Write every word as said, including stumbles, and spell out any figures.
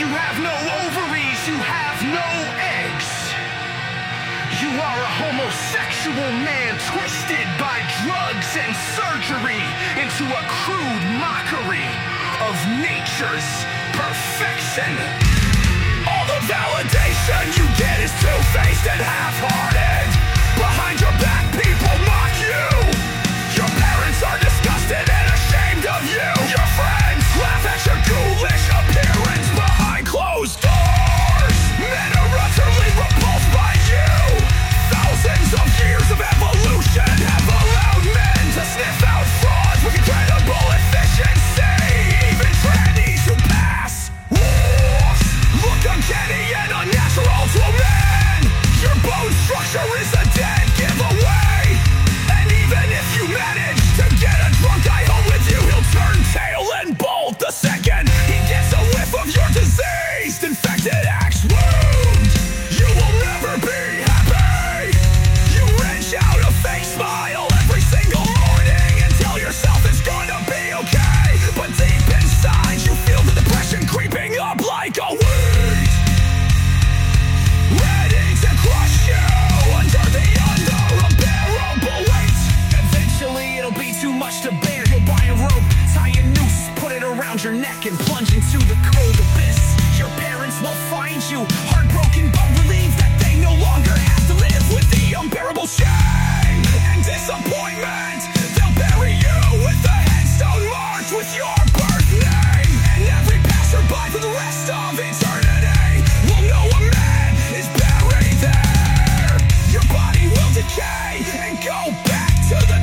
You have no ovaries, you have no eggs. You are a homosexual man twisted by drugs and surgery into a crude mockery of nature's perfection. All the validation you get is two-faced and half-hearted. Behind your back, people mock you. Your parents are disgusted and ashamed of you. Your friends laugh at your ghoulish appearance behind closed doors. Men are utterly repulsed by you. Thousands of years of evolution have allowed men to sniff out frauds with incredible efficiency. Even trannies who pass walks look uncanny and unnatural to a man. Your bone structure is a dead giveaway. And even if you manage to get a drunk guy home with you, he'll turn tail and bolt the second he gets a whiff of your diseased, infected axe wound. You will never be happy. You wrench out a fake smile every single morning and tell yourself it's gonna be okay. But deep inside you feel the depression creeping up like a weed, ready to crush you under the unbearable weight. Eventually it'll be too much to bear. You'll buy a rope, tie a noose, put it around your neck and plunge into the cold abyss. Your parents will find you heartbroken but relieved that they no longer have to live with the unbearable shame and disappointment. They'll bury you with a headstone marked with your birth name. And every passerby for the rest of eternity will know a man is buried there. Your body will decay and go back to the